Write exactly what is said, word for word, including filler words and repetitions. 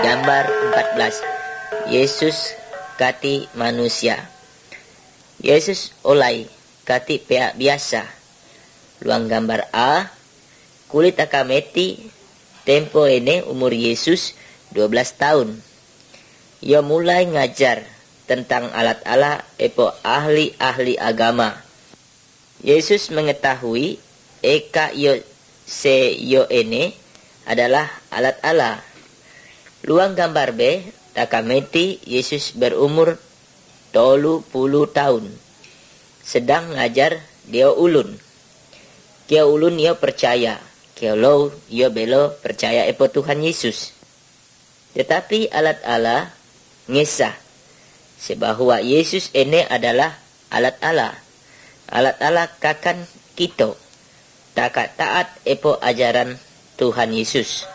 Gambar empat belas. Yesus kati manusia. Yesus olai kati pea biasa. Luang gambar A, kulit akameti tempo ini umur Yesus dua belas tahun. Ia mulai ngajar tentang alat Allah epo ahli-ahli agama. Yesus mengetahui eka yo se yo ini adalah alat Allah. Luang gambar B, takameti Yesus berumur tolu puluh tahun. Sedang ngajar dia ulun. Kia ulun ia percaya. Kia lo ia belo percaya epo Tuhan Yesus. Tetapi alat Allah ngesah. Sebahwa Yesus ini adalah alat Allah. Alat Allah kakan kita. Takat taat epo ajaran Tuhan Yesus.